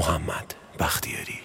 محمد بختیاری.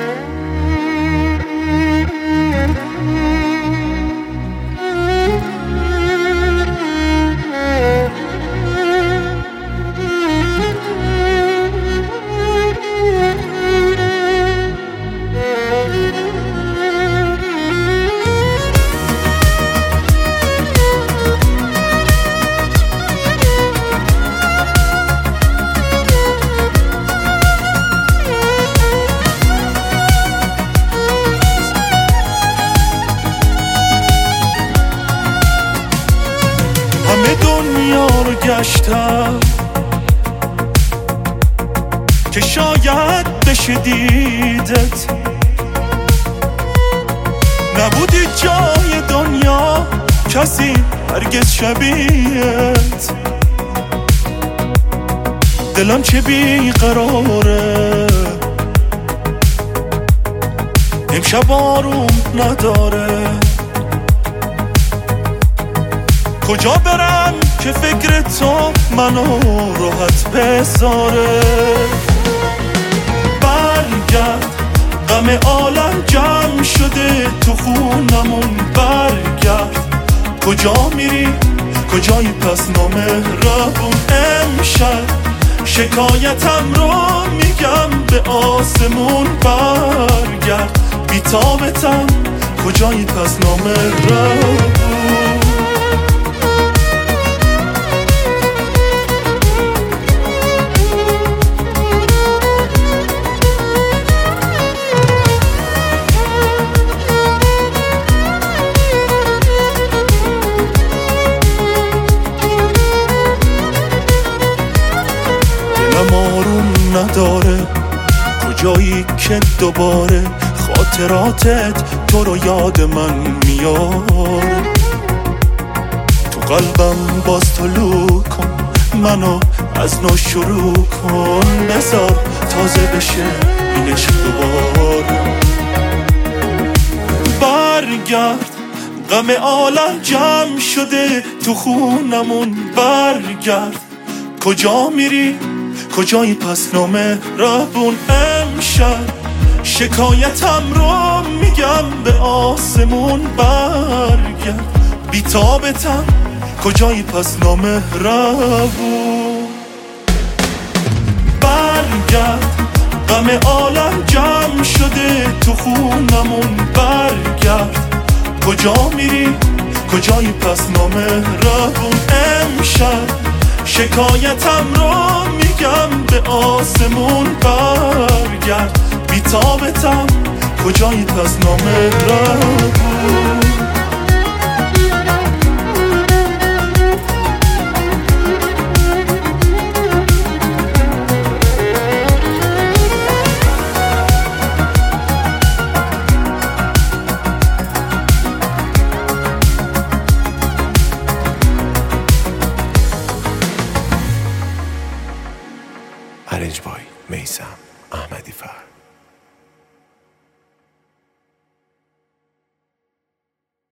همه دنیا رو گشتم که شاید بشه دیدت، نبودی جای دنیا کسی هرگز شبیهت. دلم چه بیقراره امشب آروم نداره، کجا برم که فکر تو منو راحت بذاره. برگرد غم عالم جمع شده تو خونمون، برگرد کجا میری کجایی پس نامهربون. امشب شکایتم رو میگم به آسمون، برگرد بی‌تابتم کجایی پس نامهربون. آروم نداره کجایی که دوباره خاطراتت تو رو یاد من میاره. تو قلبم باز طلوع کن، منو از نو شروع کن، بذار تازه بشه این عشق دوباره. برگرد غم عالم جمع شده تو خونمون، برگرد کجا میری کجایی پس نامهربون. امشب شکایتم رو میگم به آسمون، برگرد بی‌تابتم کجایی پس نامهربون. برگرد غم عالم جمع شده تو خونمون، برگرد کجا میری کجایی پس نامهربون. امشب شکایتم رو میگم به آسمون، برگرد بی‌تابتم کجایی پس نامهربون. Arranged by میثم احمدی فرد.